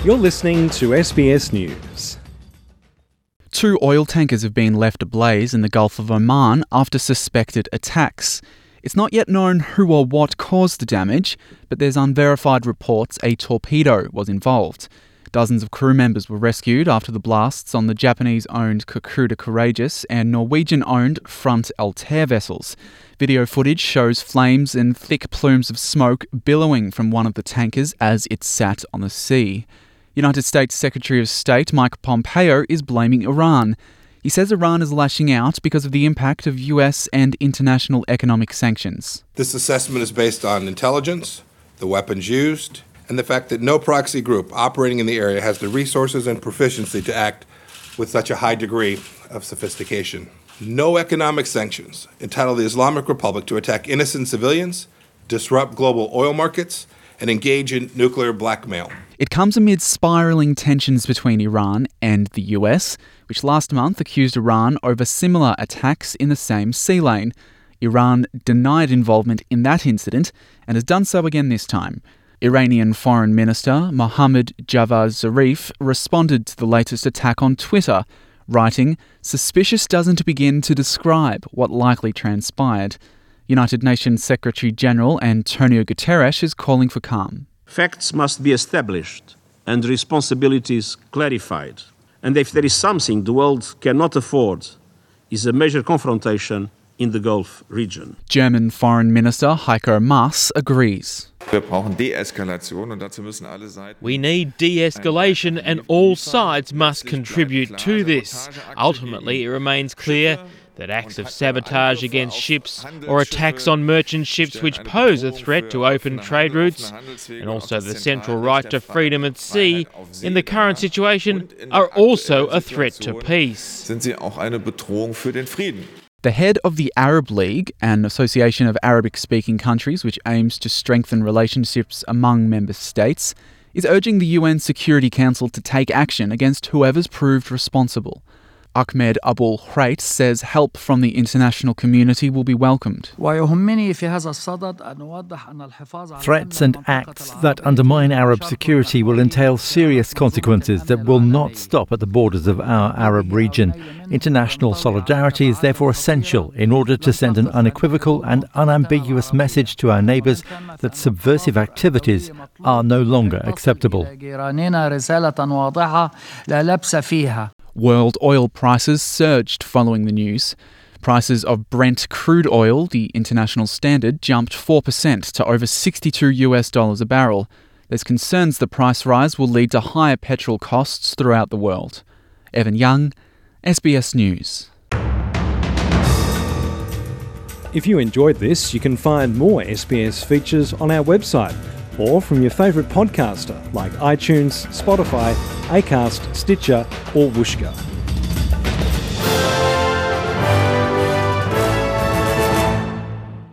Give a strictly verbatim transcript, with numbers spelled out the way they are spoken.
You're listening to S B S News. Two oil tankers have been left ablaze in the Gulf of Oman after suspected attacks. It's not yet known who or what caused the damage, but there's unverified reports a torpedo was involved. Dozens of crew members were rescued after the blasts on the Japanese-owned Kokuda Courageous and Norwegian-owned Front Altair vessels. Video footage shows flames and thick plumes of smoke billowing from one of the tankers as it sat on the sea. United States Secretary of State Mike Pompeo is blaming Iran. He says Iran is lashing out because of the impact of U S and international economic sanctions. This assessment is based on intelligence, the weapons used, and the fact that no proxy group operating in the area has the resources and proficiency to act with such a high degree of sophistication. No economic sanctions entitle the Islamic Republic to attack innocent civilians, disrupt global oil markets, and engage in nuclear blackmail. It comes amid spiralling tensions between Iran and the U S, which last month accused Iran over similar attacks in the same sea lane. Iran denied involvement in that incident and has done so again this time. Iranian Foreign Minister Mohammad Javad Zarif responded to the latest attack on Twitter, writing, "Suspicious doesn't begin to describe what likely transpired." United Nations Secretary-General Antonio Guterres is calling for calm. Facts must be established and responsibilities clarified. And if there is something the world cannot afford, is a major confrontation in the Gulf region. German Foreign Minister Heiko Maas agrees. We need de-escalation and all sides must contribute to this. Ultimately, it remains clear that acts of sabotage against ships or attacks on merchant ships which pose a threat to open trade routes, and also the central right to freedom at sea, in the current situation, are also a threat to peace. The head of the Arab League, an association of Arabic-speaking countries which aims to strengthen relationships among member states, is urging the U N Security Council to take action against whoever's proved responsible. Ahmed Abul Ghrait says help from the international community will be welcomed. Threats and acts that undermine Arab security will entail serious consequences that will not stop at the borders of our Arab region. International solidarity is therefore essential in order to send an unequivocal and unambiguous message to our neighbours that subversive activities are no longer acceptable. World oil prices surged following the news. Prices of Brent crude oil, the international standard, jumped four percent to over sixty-two US dollars a barrel. There's concerns the price rise will lead to higher petrol costs throughout the world. Evan Young, S B S News. If you enjoyed this, you can find more S B S features on our website or from your favourite podcaster like iTunes, Spotify, Acast, Stitcher or Whooshkaa.